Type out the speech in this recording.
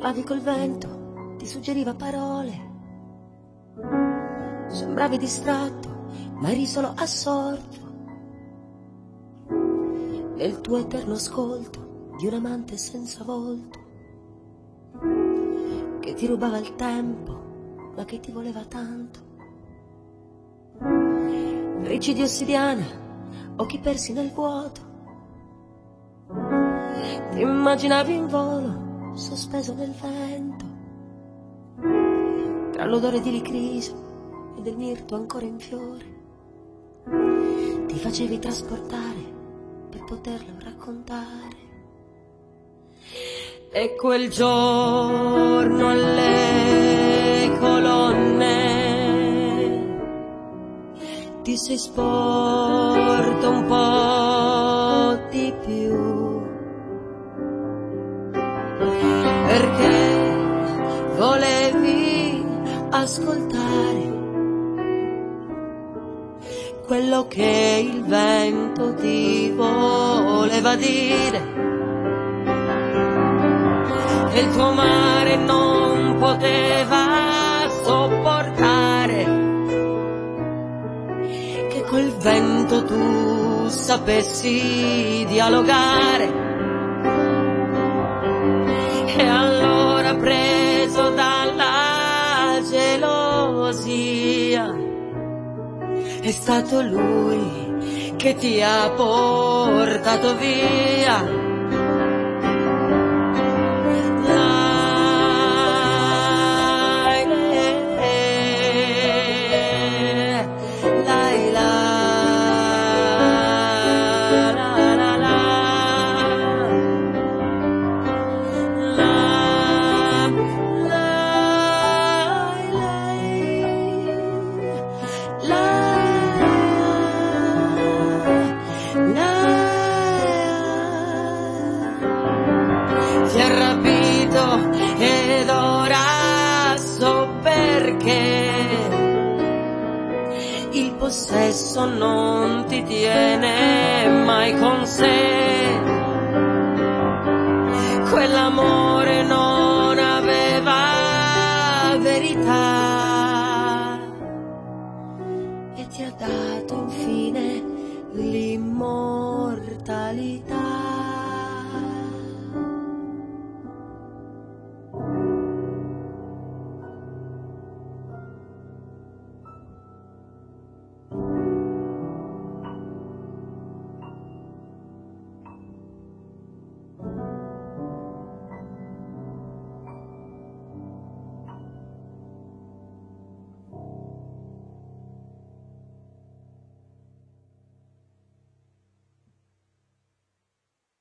Parlavi col vento, ti suggeriva parole. Sembravi distratto, ma eri solo assorto nel tuo eterno ascolto di un amante senza volto, che ti rubava il tempo, ma che ti voleva tanto. Ricci di ossidiana, occhi persi nel vuoto, ti immaginavi in volo, sospeso nel vento, tra l'odore di licriso e del mirto ancora in fiore. Ti facevi trasportare per poterlo raccontare. E quel giorno alle colonne ti sei sporto un po' di più, perché volevi ascoltare quello che il vento ti voleva dire, e il tuo mare non poteva sopportare che col vento tu sapessi dialogare. E allora, preso dalla gelosia, è stato lui che ti ha portato via. Ti ha rapito ed ora so perché il possesso non ti tiene mai con sé. Quell'amore non aveva verità e ti ha dato infine l'immortalità.